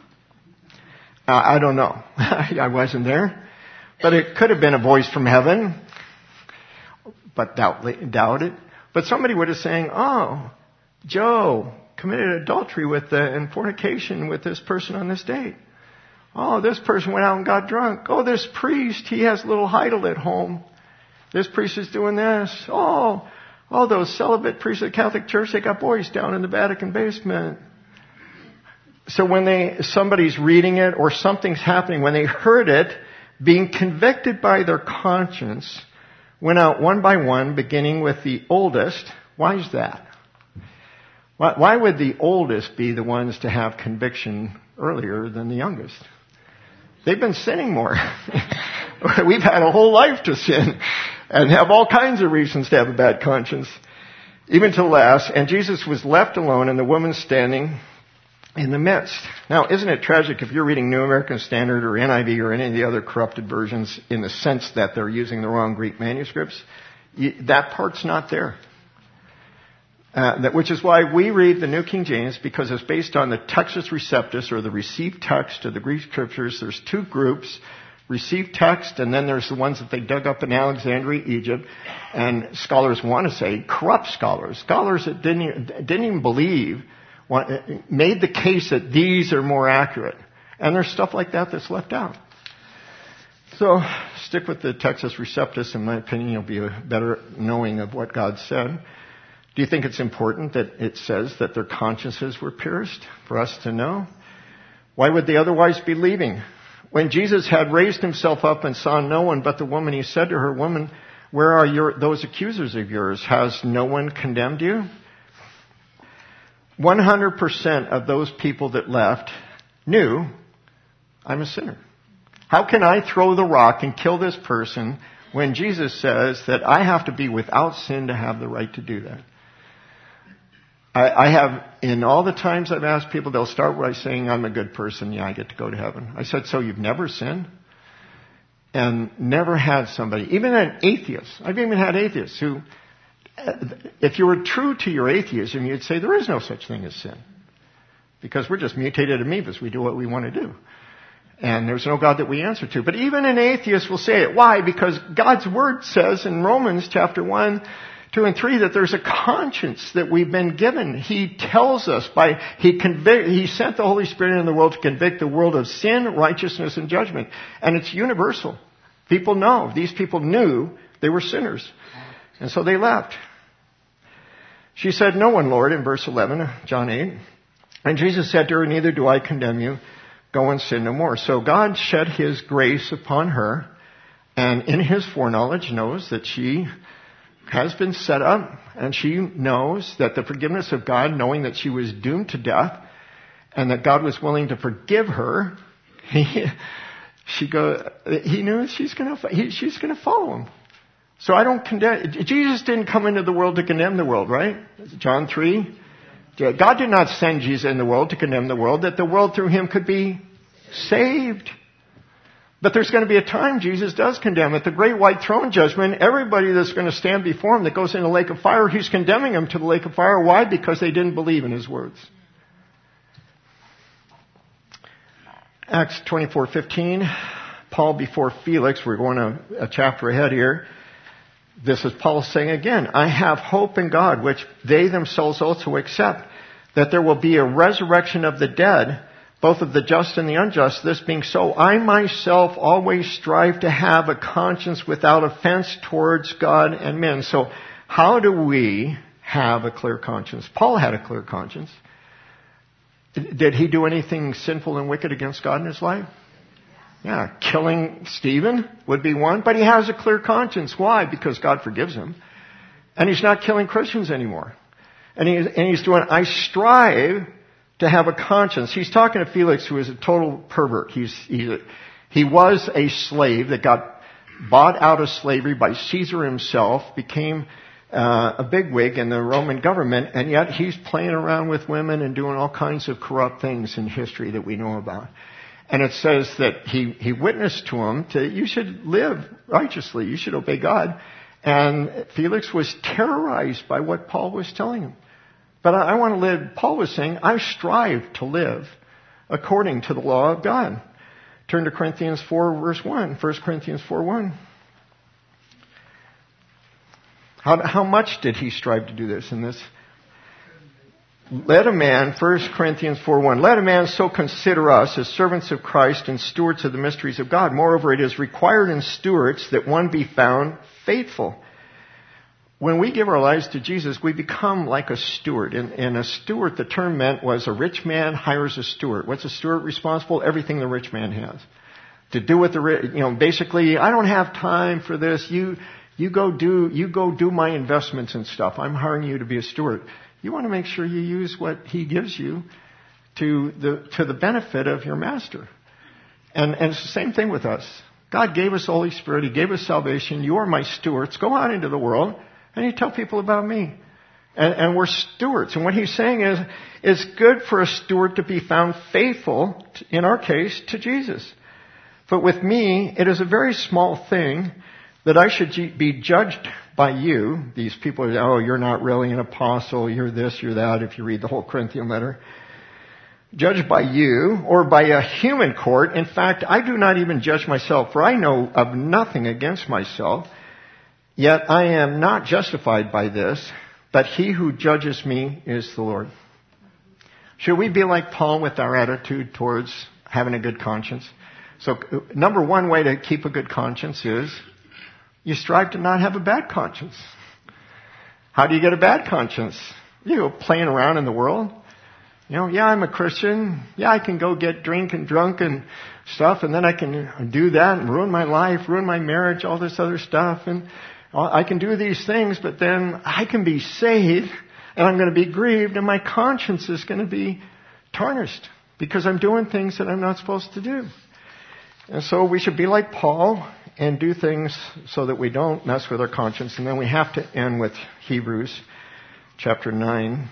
I don't know. I wasn't there. But it could have been a voice from heaven. But doubt it. But somebody would have saying, oh, Joe committed adultery with and fornication with this person on this date. Oh, this person went out and got drunk. Oh, this priest, he has a little idol at home. This priest is doing this. Oh, those celibate priests of the Catholic Church, they got boys down in the Vatican basement. So when somebody's reading it or something's happening, when they heard it, being convicted by their conscience, went out one by one, beginning with the oldest. Why is that? Why would the oldest be the ones to have conviction earlier than the youngest? They've been sinning more. We've had a whole life to sin and have all kinds of reasons to have a bad conscience, even to last. And Jesus was left alone and the woman standing in the midst. Now, isn't it tragic if you're reading New American Standard or NIV or any of the other corrupted versions in the sense that they're using the wrong Greek manuscripts? That part's not there. Which is why we read the New King James, because it's based on the Textus Receptus, or the received text of the Greek scriptures. There's two groups, received text, and then there's the ones that they dug up in Alexandria, Egypt. And scholars want to say, corrupt scholars that didn't even believe, made the case that these are more accurate. And there's stuff like that that's left out. So stick with the Textus Receptus. In my opinion, you'll be a better knowing of what God said. Do you think it's important that it says that their consciences were pierced for us to know? Why would they otherwise be leaving? When Jesus had raised himself up and saw no one but the woman, he said to her, "Woman, where are those accusers of yours? Has no one condemned you?" 100% of those people that left knew, I'm a sinner. How can I throw the rock and kill this person when Jesus says that I have to be without sin to have the right to do that? I have, in all the times I've asked people, they'll start by saying, I'm a good person, yeah, I get to go to heaven. I said, so you've never sinned? And never had somebody, even an atheist. I've even had atheists who, if you were true to your atheism, you'd say there is no such thing as sin. Because we're just mutated amoebas. We do what we want to do. And there's no God that we answer to. But even an atheist will say it. Why? Because God's Word says in Romans chapter 1, 2, and 3 that there's a conscience that we've been given. He tells us He sent the Holy Spirit in the world to convict the world of sin, righteousness, and judgment. And it's universal. People know. These people knew they were sinners. And so they left. She said, no one, Lord, in verse 11, John 8. And Jesus said to her, neither do I condemn you. Go and sin no more. So God shed His grace upon her, and in His foreknowledge knows that she has been set up, and she knows that the forgiveness of God, knowing that she was doomed to death, and that God was willing to forgive her, he knew she's going to follow Him. So I don't condemn. Jesus didn't come into the world to condemn the world, right? John 3. God did not send Jesus in the world to condemn the world, that the world through Him could be saved. But there's going to be a time Jesus does condemn. At the great white throne judgment, everybody that's going to stand before Him that goes in the lake of fire, He's condemning them to the lake of fire. Why? Because they didn't believe in His words. Acts 24:15, Paul before Felix. We're going a chapter ahead here. This is Paul saying again, I have hope in God, which they themselves also accept, that there will be a resurrection of the dead, both of the just and the unjust. This being so, I myself always strive to have a conscience without offense towards God and men. So how do we have a clear conscience? Paul had a clear conscience. Did he do anything sinful and wicked against God in his life? Yeah, killing Stephen would be one, but he has a clear conscience. Why? Because God forgives him. And he's not killing Christians anymore. And he's doing, I strive to have a conscience. He's talking to Felix, who is a total pervert. He was a slave that got bought out of slavery by Caesar himself, became a bigwig in the Roman government, and yet he's playing around with women and doing all kinds of corrupt things in history that we know about. And it says that he witnessed to him you should live righteously, you should obey God. And Felix was terrorized by what Paul was telling him. But I want to live, Paul was saying, I strive to live according to the law of God. Turn to Corinthians 4 verse 1, 1 Corinthians 4:1. How much did he strive to do this in this? Let a man, 1 Corinthians 4:1, let a man so consider us as servants of Christ and stewards of the mysteries of God. Moreover, it is required in stewards that one be found faithful. When we give our lives to Jesus, we become like a steward. And a steward, the term meant was a rich man hires a steward. What's a steward responsible? Everything the rich man has. To do with basically, I don't have time for this. You go do my investments and stuff. I'm hiring you to be a steward. You want to make sure you use what he gives you to the benefit of your master. And it's the same thing with us. God gave us the Holy Spirit. He gave us salvation. You are my stewards. Go out into the world and you tell people about me. And we're stewards. And what he's saying is, it's good for a steward to be found faithful, in our case, to Jesus. But with me, it is a very small thing that I should be judged by you. These people say, oh, you're not really an apostle, you're this, you're that, if you read the whole Corinthian letter. Judged by you or by a human court. In fact, I do not even judge myself, for I know of nothing against myself. Yet I am not justified by this, but he who judges me is the Lord. Should we be like Paul with our attitude towards having a good conscience? So, number one way to keep a good conscience is you strive to not have a bad conscience. How do you get a bad conscience? You go playing around in the world. Yeah, I'm a Christian. Yeah, I can go get drunk and stuff, and then I can do that and ruin my life, ruin my marriage, all this other stuff. And I can do these things, but then I can be saved, and I'm going to be grieved, and my conscience is going to be tarnished because I'm doing things that I'm not supposed to do. And so we should be like Paul and do things so that we don't mess with our conscience. And then we have to end with Hebrews chapter 9.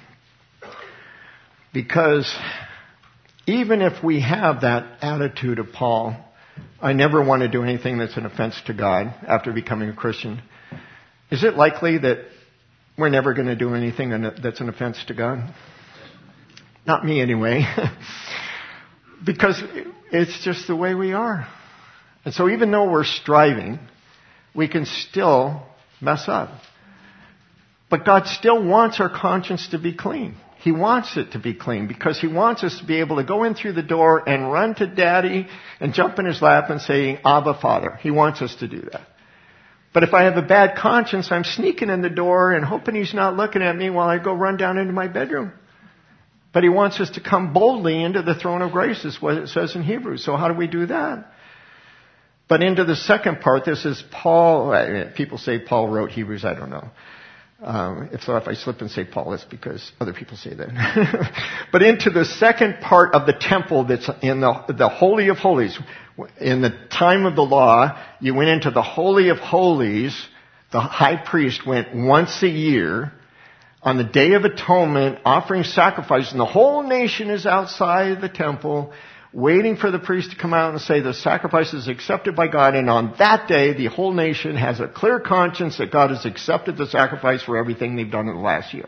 Because even if we have that attitude of Paul, I never want to do anything that's an offense to God after becoming a Christian. Is it likely that we're never going to do anything that's an offense to God? Not me anyway. Because it's just the way we are. And so even though we're striving, we can still mess up. But God still wants our conscience to be clean. He wants it to be clean because He wants us to be able to go in through the door and run to Daddy and jump in His lap and say, Abba, Father. He wants us to do that. But if I have a bad conscience, I'm sneaking in the door and hoping He's not looking at me while I go run down into my bedroom. But He wants us to come boldly into the throne of grace, is what it says in Hebrews. So how do we do that? But into the second part, this is Paul. People say Paul wrote Hebrews. I don't know. If I slip and say Paul, it's because other people say that. But into the second part of the temple that's in the Holy of Holies. In the time of the law, you went into the Holy of Holies. The high priest went once a year on the Day of Atonement, offering sacrifice, and the whole nation is outside the temple, waiting for the priest to come out and say the sacrifice is accepted by God. And on that day, the whole nation has a clear conscience that God has accepted the sacrifice for everything they've done in the last year.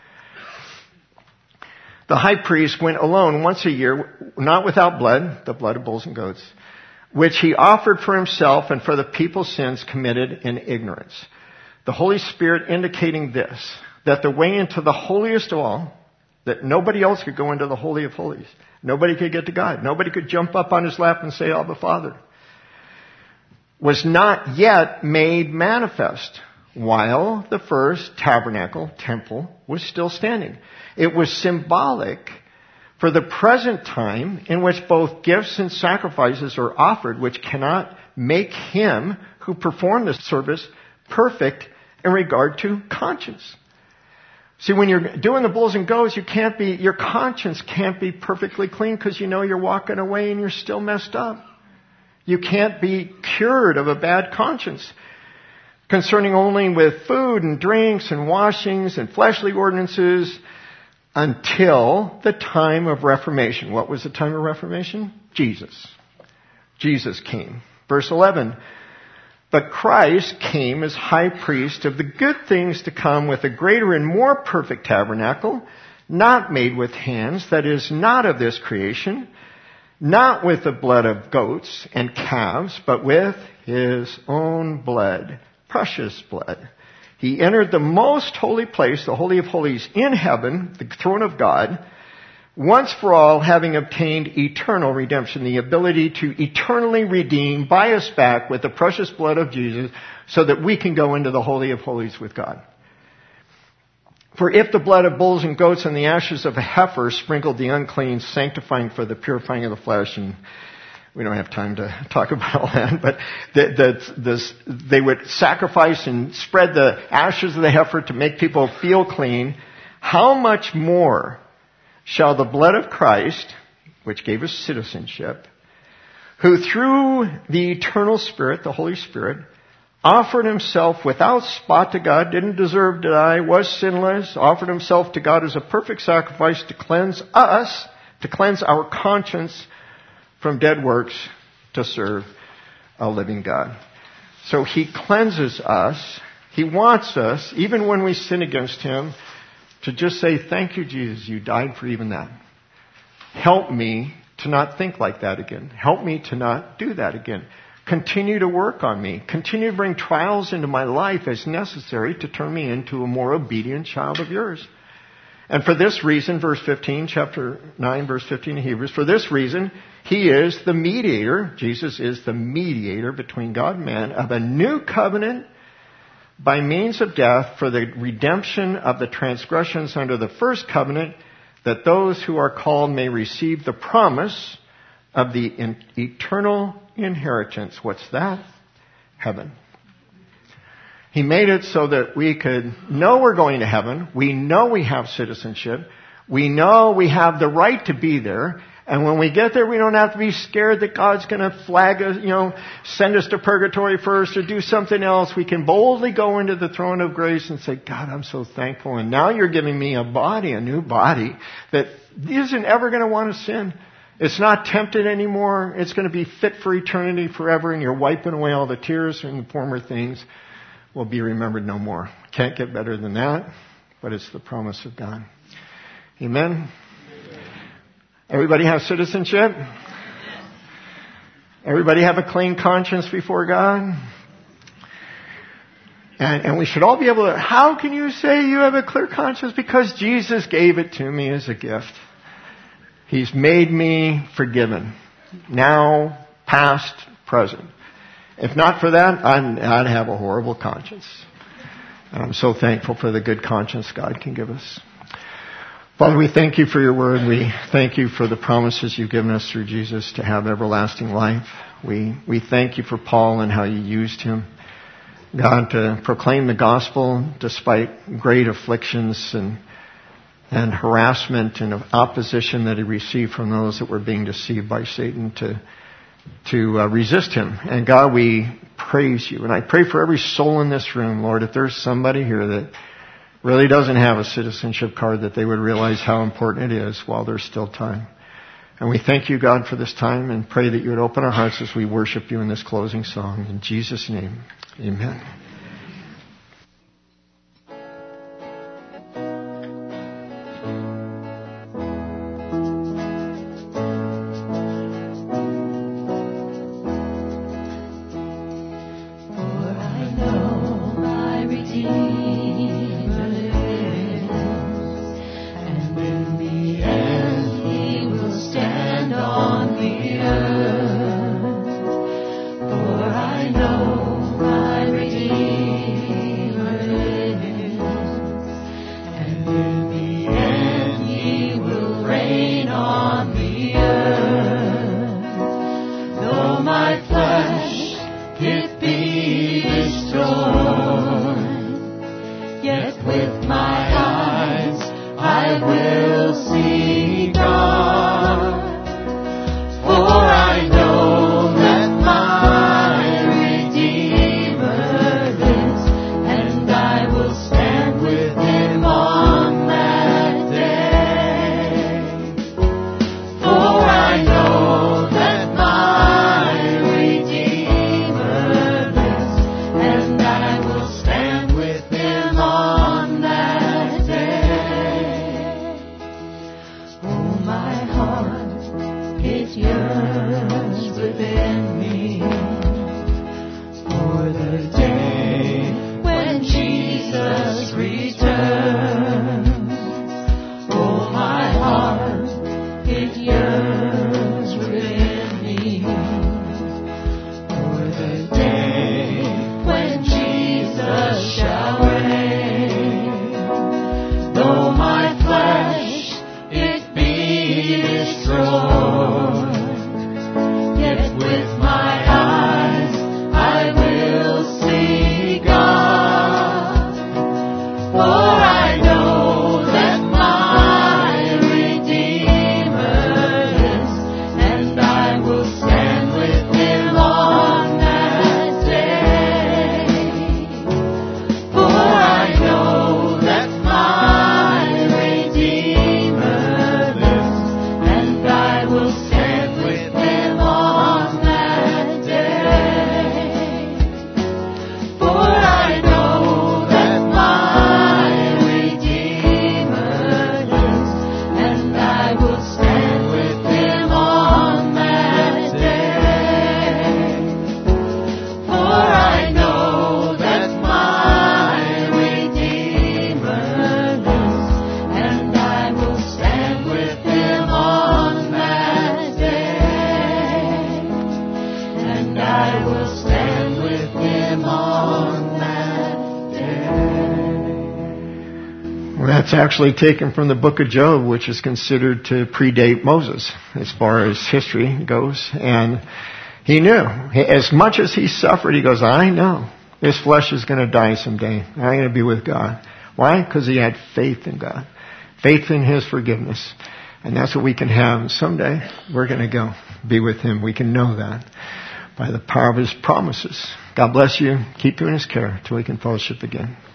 The high priest went alone once a year, not without blood, the blood of bulls and goats, which he offered for himself and for the people's sins committed in ignorance. The Holy Spirit indicating this, that the way into the holiest of all, that nobody else could go into the Holy of Holies. Nobody could get to God. Nobody could jump up on His lap and say, Abba, Father. Was not yet made manifest while the first tabernacle, temple, was still standing. It was symbolic for the present time in which both gifts and sacrifices are offered, which cannot make him who performed the service perfect in regard to conscience. See, when you're doing the bulls and goats, your conscience can't be perfectly clean because you know you're walking away and you're still messed up. You can't be cured of a bad conscience. Concerning only with food and drinks and washings and fleshly ordinances until the time of Reformation. What was the time of Reformation? Jesus. Jesus came. Verse 11. But Christ came as high priest of the good things to come with a greater and more perfect tabernacle, not made with hands, that is, not of this creation, not with the blood of goats and calves, but with His own blood, precious blood. He entered the most holy place, the Holy of Holies in heaven, the throne of God, once for all having obtained eternal redemption, the ability to eternally redeem, buy us back with the precious blood of Jesus so that we can go into the Holy of Holies with God. For if the blood of bulls and goats and the ashes of a heifer sprinkled the unclean, sanctifying for the purifying of the flesh, and we don't have time to talk about all that, but they would sacrifice and spread the ashes of the heifer to make people feel clean, how much more shall the blood of Christ, which gave us citizenship, who through the eternal Spirit, the Holy Spirit, offered himself without spot to God, didn't deserve to die, was sinless, offered himself to God as a perfect sacrifice to cleanse us, to cleanse our conscience from dead works to serve a living God. So he cleanses us. He wants us, even when we sin against him, to just say, thank you, Jesus, you died for even that. Help me to not think like that again. Help me to not do that again. Continue to work on me. Continue to bring trials into my life as necessary to turn me into a more obedient child of yours. And for this reason, verse 15, chapter 9, verse 15 of Hebrews, for this reason, he is the mediator, Jesus is the mediator between God and man of a new covenant by means of death for the redemption of the transgressions under the first covenant, that those who are called may receive the promise of the eternal inheritance. What's that? Heaven. He made it so that we could know we're going to heaven. We know we have citizenship. We know we have the right to be there. And when we get there, we don't have to be scared that God's going to flag us, send us to purgatory first or do something else. We can boldly go into the throne of grace and say, God, I'm so thankful. And now you're giving me a body, a new body that isn't ever going to want to sin. It's not tempted anymore. It's going to be fit for eternity forever. And you're wiping away all the tears and the former things will be remembered no more. Can't get better than that, but it's the promise of God. Amen. Everybody have citizenship? Everybody have a clean conscience before God? And we should all be able to, how can you say you have a clear conscience? Because Jesus gave it to me as a gift. He's made me forgiven. Now, past, present. If not for that, I'd have a horrible conscience. And I'm so thankful for the good conscience God can give us. Father, we thank you for your word. We thank you for the promises you've given us through Jesus to have everlasting life. We thank you for Paul and how you used him, God, to proclaim the gospel despite great afflictions and harassment and opposition that he received from those that were being deceived by Satan to resist him. And God, we praise you. And I pray for every soul in this room, Lord, if there's somebody here that really doesn't have a citizenship card, that they would realize how important it is while there's still time. And we thank you, God, for this time and pray that you would open our hearts as we worship you in this closing song. In Jesus' name, amen. For the day when Jesus That's actually taken from the book of Job, which is considered to predate Moses as far as history goes. And he knew. As much as he suffered, he goes, I know this flesh is going to die someday. I'm going to be with God. Why? Because he had faith in God. Faith in his forgiveness. And that's what we can have. Someday we're going to go be with him. We can know that by the power of his promises. God bless you. Keep you in his care till we can fellowship again.